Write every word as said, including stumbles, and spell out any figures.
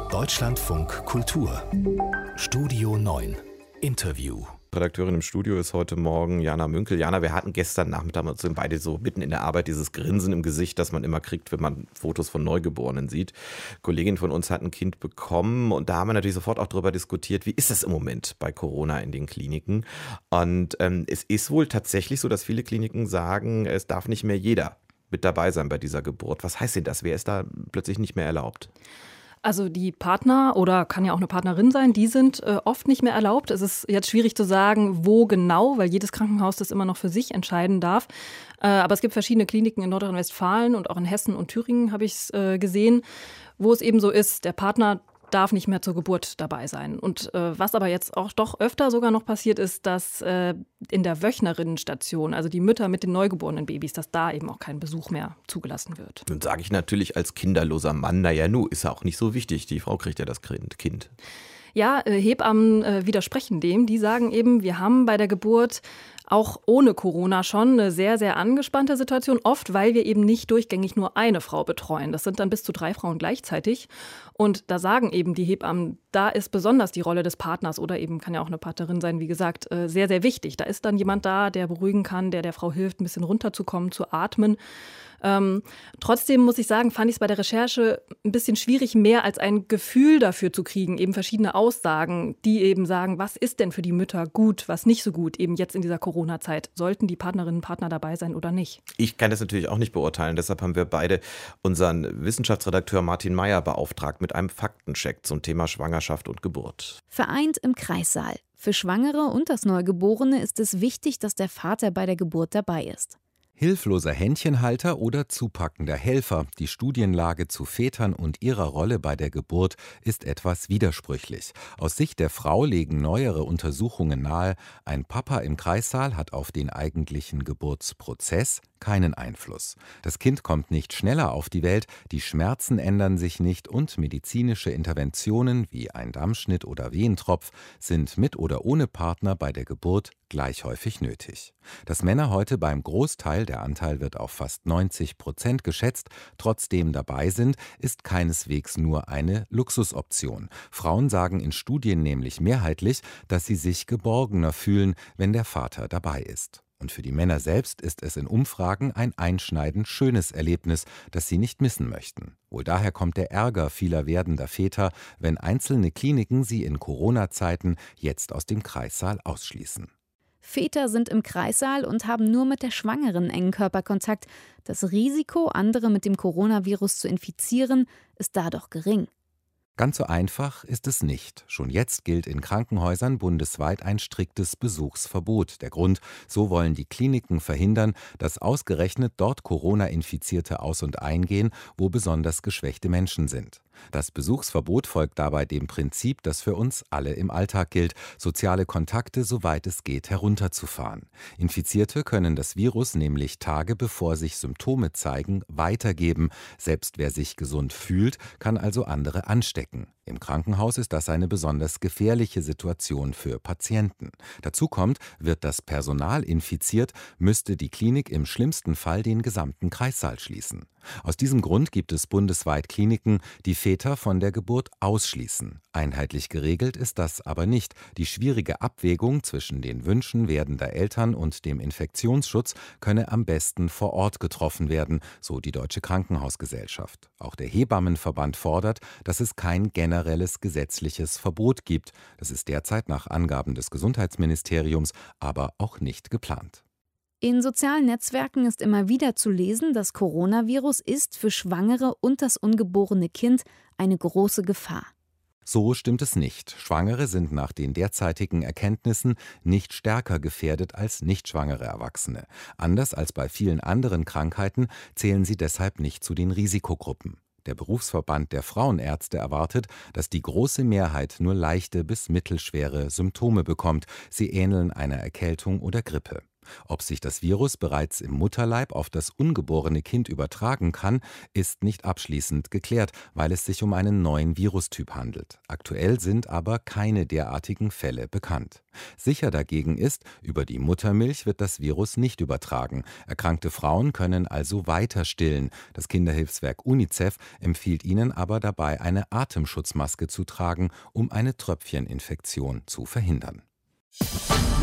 Deutschlandfunk Kultur Studio neun Interview. Redakteurin im Studio ist heute Morgen Jana Münkel. Jana, wir hatten gestern Nachmittag und sind beide so mitten in der Arbeit dieses Grinsen im Gesicht, das man immer kriegt, wenn man Fotos von Neugeborenen sieht. Eine Kollegin von uns hat ein Kind bekommen und da haben wir natürlich sofort auch darüber diskutiert, wie ist es im Moment bei Corona in den Kliniken. Und ähm, es ist wohl tatsächlich so, dass viele Kliniken sagen, es darf nicht mehr jeder mit dabei sein bei dieser Geburt. Was heißt denn das? Wer ist da plötzlich nicht mehr erlaubt? Also die Partner oder kann ja auch eine Partnerin sein, die sind äh, oft nicht mehr erlaubt. Es ist jetzt schwierig zu sagen, wo genau, weil jedes Krankenhaus das immer noch für sich entscheiden darf. Äh, aber es gibt verschiedene Kliniken in Nordrhein-Westfalen und auch in Hessen und Thüringen habe ich es äh, gesehen, wo es eben so ist, der Partner darf nicht mehr zur Geburt dabei sein. Und äh, was aber jetzt auch doch öfter sogar noch passiert ist, dass äh, in der Wöchnerinnenstation, also die Mütter mit den neugeborenen Babys, dass da eben auch kein Besuch mehr zugelassen wird. Nun sage ich natürlich als kinderloser Mann, naja, nu, ist ja auch nicht so wichtig. Die Frau kriegt ja das Kind. Ja, äh, Hebammen äh, widersprechen dem. Die sagen eben, wir haben bei der Geburt auch ohne Corona schon eine sehr, sehr angespannte Situation. Oft, weil wir eben nicht durchgängig nur eine Frau betreuen. Das sind dann bis zu drei Frauen gleichzeitig. Und da sagen eben die Hebammen, da ist besonders die Rolle des Partners oder eben kann ja auch eine Partnerin sein, wie gesagt, äh, sehr, sehr wichtig. Da ist dann jemand da, der beruhigen kann, der der Frau hilft, ein bisschen runterzukommen, zu atmen. Ähm, trotzdem muss ich sagen, fand ich es bei der Recherche ein bisschen schwierig, mehr als ein Gefühl dafür zu kriegen, eben verschiedene Aussagen, die eben sagen, was ist denn für die Mütter gut, was nicht so gut, eben jetzt in dieser Corona-Zeit. Sollten die Partnerinnen und Partner dabei sein oder nicht? Ich kann das natürlich auch nicht beurteilen, deshalb haben wir beide unseren Wissenschaftsredakteur Martin Meyer beauftragt mit einem Faktencheck zum Thema Schwangerschaft und Geburt. Vereint im Kreissaal. Für Schwangere und das Neugeborene ist es wichtig, dass der Vater bei der Geburt dabei ist. Hilfloser Händchenhalter oder zupackender Helfer, die Studienlage zu Vätern und ihrer Rolle bei der Geburt ist etwas widersprüchlich. Aus Sicht der Frau legen neuere Untersuchungen nahe, ein Papa im Kreissaal hat auf den eigentlichen Geburtsprozess keinen Einfluss. Das Kind kommt nicht schneller auf die Welt, die Schmerzen ändern sich nicht und medizinische Interventionen wie ein Dammschnitt oder Wehentropf sind mit oder ohne Partner bei der Geburt gleich häufig nötig. Dass Männer heute beim Großteil, der Anteil wird auf fast neunzig Prozent geschätzt, trotzdem dabei sind, ist keineswegs nur eine Luxusoption. Frauen sagen in Studien nämlich mehrheitlich, dass sie sich geborgener fühlen, wenn der Vater dabei ist. Und für die Männer selbst ist es in Umfragen ein einschneidend schönes Erlebnis, das sie nicht missen möchten. Wohl daher kommt der Ärger vieler werdender Väter, wenn einzelne Kliniken sie in Corona-Zeiten jetzt aus dem Kreissaal ausschließen. Väter sind im Kreissaal und haben nur mit der Schwangeren engen Körperkontakt. Das Risiko, andere mit dem Coronavirus zu infizieren, ist dadurch gering. Ganz so einfach ist es nicht. Schon jetzt gilt in Krankenhäusern bundesweit ein striktes Besuchsverbot. Der Grund, so wollen die Kliniken verhindern, dass ausgerechnet dort Corona-Infizierte aus- und eingehen, wo besonders geschwächte Menschen sind. Das Besuchsverbot folgt dabei dem Prinzip, das für uns alle im Alltag gilt, soziale Kontakte, soweit es geht, herunterzufahren. Infizierte können das Virus nämlich Tage bevor sich Symptome zeigen, weitergeben. Selbst wer sich gesund fühlt, kann also andere anstecken. Im Krankenhaus ist das eine besonders gefährliche Situation für Patienten. Dazu kommt, wird das Personal infiziert, müsste die Klinik im schlimmsten Fall den gesamten Kreissaal schließen. Aus diesem Grund gibt es bundesweit Kliniken, die Väter von der Geburt ausschließen. Einheitlich geregelt ist das aber nicht. Die schwierige Abwägung zwischen den Wünschen werdender Eltern und dem Infektionsschutz könne am besten vor Ort getroffen werden, so die Deutsche Krankenhausgesellschaft. Auch der Hebammenverband fordert, dass es kein generelles gesetzliches Verbot gibt. Das ist derzeit nach Angaben des Gesundheitsministeriums aber auch nicht geplant. In sozialen Netzwerken ist immer wieder zu lesen, das Coronavirus ist für Schwangere und das ungeborene Kind eine große Gefahr. So stimmt es nicht. Schwangere sind nach den derzeitigen Erkenntnissen nicht stärker gefährdet als nicht schwangere Erwachsene. Anders als bei vielen anderen Krankheiten zählen sie deshalb nicht zu den Risikogruppen. Der Berufsverband der Frauenärzte erwartet, dass die große Mehrheit nur leichte bis mittelschwere Symptome bekommt. Sie ähneln einer Erkältung oder Grippe. Ob sich das Virus bereits im Mutterleib auf das ungeborene Kind übertragen kann, ist nicht abschließend geklärt, weil es sich um einen neuen Virustyp handelt. Aktuell sind aber keine derartigen Fälle bekannt. Sicher dagegen ist, über die Muttermilch wird das Virus nicht übertragen. Erkrankte Frauen können also weiter stillen. Das Kinderhilfswerk UNICEF empfiehlt ihnen aber dabei, eine Atemschutzmaske zu tragen, um eine Tröpfcheninfektion zu verhindern.